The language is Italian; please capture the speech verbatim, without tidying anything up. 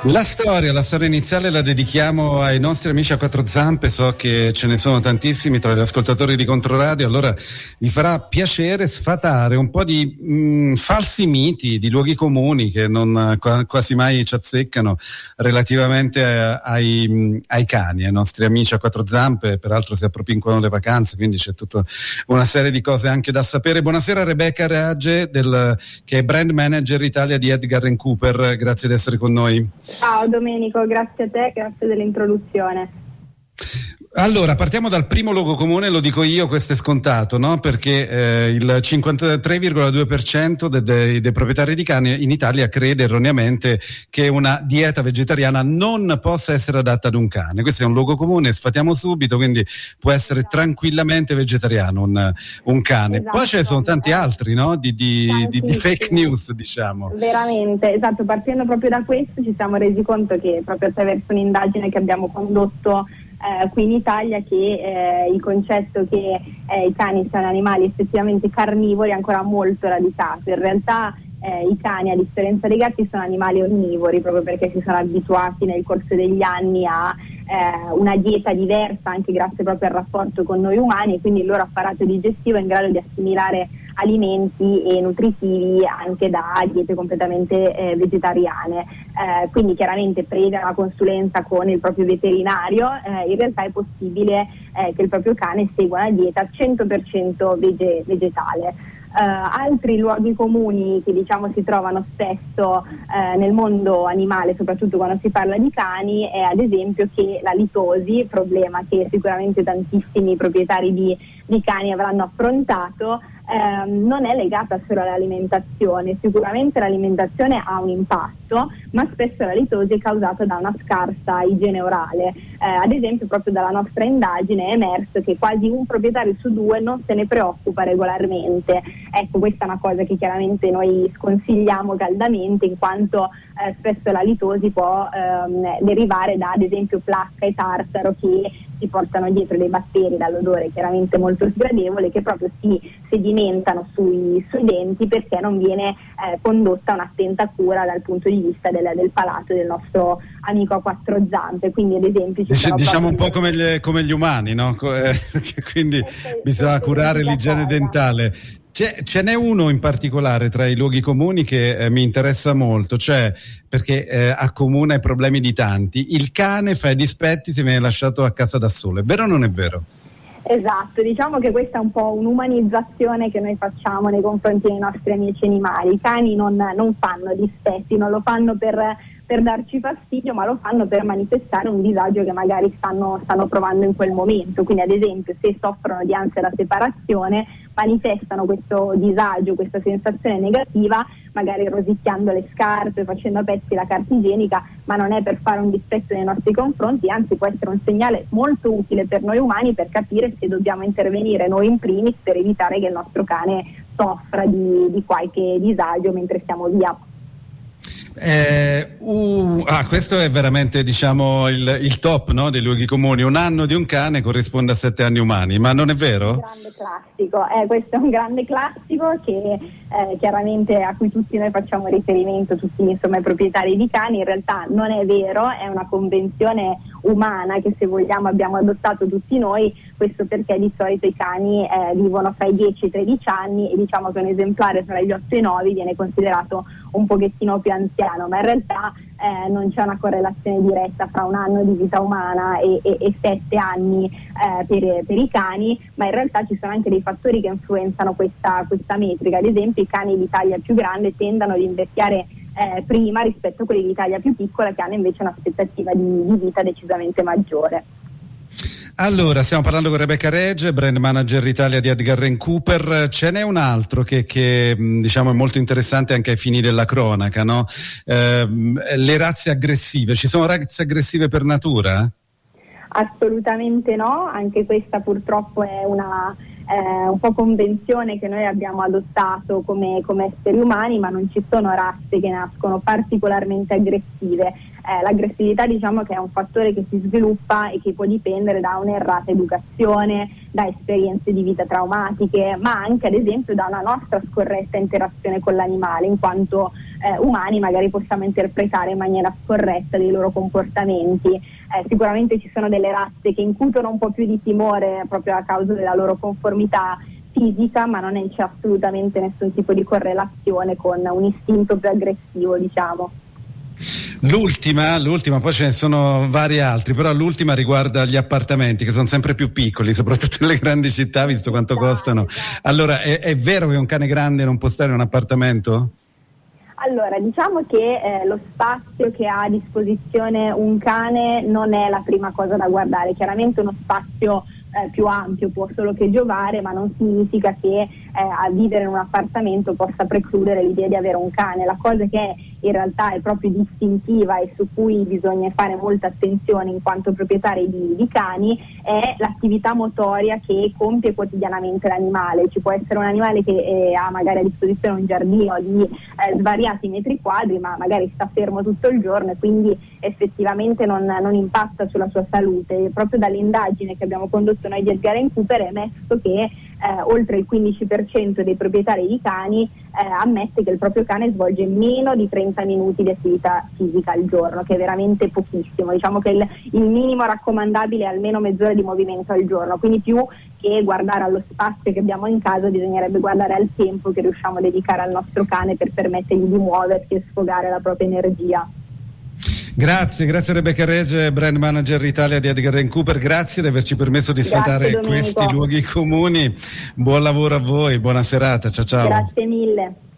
La storia, la storia iniziale la dedichiamo ai nostri amici a quattro zampe, so che ce ne sono tantissimi tra gli ascoltatori di Controradio, allora vi farà piacere sfatare un po' di mh, falsi miti, di luoghi comuni che non qua, quasi mai ci azzeccano relativamente a, ai, mh, ai cani, ai nostri amici a quattro zampe, peraltro si appropinquano le vacanze, quindi c'è tutta una serie di cose anche da sapere. Buonasera Rebecca Reage, del, che è brand manager Italia di Edgar and Cooper, grazie di essere con noi. Ciao Domenico, grazie a te, grazie dell'introduzione. Allora, partiamo dal primo luogo comune, lo dico io, questo è scontato, no? Perché eh, il cinquantatré virgola due per cento dei, dei, dei proprietari di cani in Italia crede erroneamente che una dieta vegetariana non possa essere adatta ad un cane. Questo è un luogo comune, sfatiamo subito, quindi può essere esatto. tranquillamente vegetariano un, un cane. Esatto. Poi ce ne sono tanti altri, no? Di, di, di, di fake news, diciamo. Veramente, esatto, partendo proprio da questo ci siamo resi conto che proprio attraverso un'indagine che abbiamo condotto Eh, qui in Italia che eh, il concetto che eh, i cani siano animali effettivamente carnivori è ancora molto radicato. In realtà eh, i cani, a differenza dei gatti, sono animali onnivori proprio perché si sono abituati nel corso degli anni a eh, una dieta diversa anche grazie proprio al rapporto con noi umani, e quindi il loro apparato digestivo è in grado di assimilare alimenti e nutritivi anche da diete completamente eh, vegetariane, eh, quindi chiaramente previa una consulenza con il proprio veterinario, eh, in realtà è possibile eh, che il proprio cane segua una dieta cento per cento vege- vegetale. Uh, altri luoghi comuni che diciamo si trovano spesso uh, nel mondo animale, soprattutto quando si parla di cani, è ad esempio che la litosi, problema che sicuramente tantissimi proprietari di, di cani avranno affrontato, ehm, non è legata solo all'alimentazione. Sicuramente l'alimentazione ha un impatto, ma spesso la litosi è causata da una scarsa igiene orale. Eh, ad esempio proprio dalla nostra indagine è emerso che quasi un proprietario su due non se ne preoccupa regolarmente. Ecco, questa è una cosa che chiaramente noi sconsigliamo caldamente, in quanto eh, spesso la litosi può ehm, derivare da ad esempio placca e tartaro che si portano dietro dei batteri dall'odore chiaramente molto sgradevole, che proprio si sedimentano sui, sui denti perché non viene eh, condotta un'attenta cura dal punto di vista del, del palato del nostro amico a quattro zampe. Quindi ad esempio ci Dic- diciamo un po' dei... come gli, come gli umani, no? Quindi eh, bisogna curare l'igiene cosa. dentale. C'è, ce n'è uno in particolare tra i luoghi comuni che eh, mi interessa molto, cioè perché eh, accomuna i problemi di tanti. Il cane fa i dispetti se viene lasciato a casa da solo. È vero o non è vero? Esatto, diciamo che questa è un po' un'umanizzazione che noi facciamo nei confronti dei nostri amici animali. I cani non, non fanno dispetti, non lo fanno per, per darci fastidio, ma lo fanno per manifestare un disagio che magari stanno, stanno provando in quel momento. Quindi ad esempio se soffrono di ansia da separazione manifestano questo disagio, questa sensazione negativa, magari rosicchiando le scarpe, facendo a pezzi la carta igienica, ma non è per fare un dispetto nei nostri confronti, anzi può essere un segnale molto utile per noi umani per capire se dobbiamo intervenire noi in primis per evitare che il nostro cane soffra di, di qualche disagio mentre stiamo via. Eh, uh, ah, questo è veramente, diciamo, il, il top, no, dei luoghi comuni. Un anno di un cane corrisponde a sette anni umani, ma non è vero? Un grande classico, eh, questo è un grande classico che eh, chiaramente a cui tutti noi facciamo riferimento, tutti insomma i proprietari di cani. In realtà non è vero, è una convenzione umana che se vogliamo abbiamo adottato tutti noi, questo perché di solito i cani eh, vivono fra i dieci e i tredici anni e diciamo che un esemplare tra gli otto e i nove viene considerato un pochettino più anziano, ma in realtà eh, non c'è una correlazione diretta fra un anno di vita umana e, e, e sette anni eh, per, per i cani, ma in realtà ci sono anche dei fattori che influenzano questa, questa metrica. Ad esempio i cani di taglia più grande tendono ad invecchiare eh, prima rispetto a quelli di taglia più piccola che hanno invece un'aspettativa di, di vita decisamente maggiore. Allora, stiamo parlando con Rebecca Reage, brand manager Italia di Edgar and Cooper. Ce n'è un altro che, che diciamo è molto interessante anche ai fini della cronaca, no? Eh, le razze aggressive. Ci sono razze aggressive per natura? Assolutamente no, anche questa purtroppo è una eh, un po' convenzione che noi abbiamo adottato come, come esseri umani, ma non ci sono razze che nascono particolarmente aggressive. Eh, l'aggressività diciamo che è un fattore che si sviluppa e che può dipendere da un'errata educazione, da esperienze di vita traumatiche, ma anche ad esempio da una nostra scorretta interazione con l'animale, in quanto eh, umani magari possiamo interpretare in maniera scorretta dei loro comportamenti. Eh, sicuramente ci sono delle razze che incutono un po' più di timore proprio a causa della loro conformità fisica, ma non c'è assolutamente nessun tipo di correlazione con un istinto più aggressivo, diciamo. L'ultima, l'ultima, poi ce ne sono vari altri, però l'ultima riguarda gli appartamenti che sono sempre più piccoli, soprattutto nelle grandi città, visto quanto esatto, costano. Esatto. Allora, è, è vero che un cane grande non può stare in un appartamento? Allora, diciamo che eh, lo spazio che ha a disposizione un cane non è la prima cosa da guardare. Chiaramente uno spazio eh, più ampio può solo che giovare, ma non significa che eh, a vivere in un appartamento possa precludere l'idea di avere un cane. La cosa che in realtà è proprio distintiva e su cui bisogna fare molta attenzione in quanto proprietari di, di cani è l'attività motoria che compie quotidianamente l'animale. Ci può essere un animale che eh, ha magari a disposizione un giardino di eh, svariati metri quadri, ma magari sta fermo tutto il giorno e quindi effettivamente non, non impatta sulla sua salute. E proprio dall'indagine che abbiamo condotto noi di Edgar Cooper è emerso che eh, oltre il quindici per cento dei proprietari di cani eh, ammette che il proprio cane svolge meno di trenta minuti di attività fisica al giorno, che è veramente pochissimo. Diciamo che il, il minimo raccomandabile è almeno mezz'ora di movimento al giorno, quindi più che guardare allo spazio che abbiamo in casa bisognerebbe guardare al tempo che riusciamo a dedicare al nostro cane per permettergli di muoversi e sfogare la propria energia. Grazie, grazie Rebecca Regge, brand manager Italia di Edgar Cooper, grazie di averci permesso di sfatare grazie, questi luoghi comuni. Buon lavoro a voi, buona serata, ciao ciao. Grazie mille.